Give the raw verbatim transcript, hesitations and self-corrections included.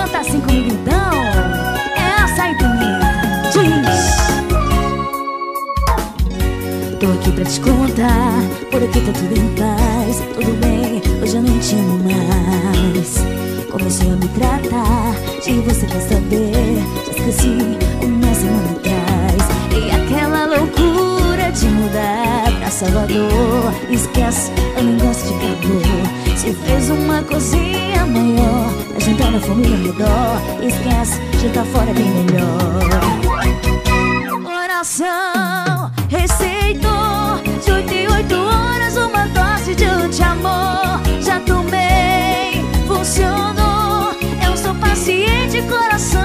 canta assim comigo então. Essa aí também diz: tô aqui pra te contar, por aqui tá tudo em paz. Tudo bem, hoje eu nem te amo mais. Comecei a me tratar de você, quer saber? Já esqueci uma semana atrás. E aquela loucura de mudar pra Salvador, esquece, eu nem gosto de calor. Se fez uma cozinha maior pra juntar a família ao redor, esquece, jantar fora é bem melhor. Coração receitou de oito em oito horas uma dose de anti-amor. Já tomei, funcionou. Eu sou paciente, coração.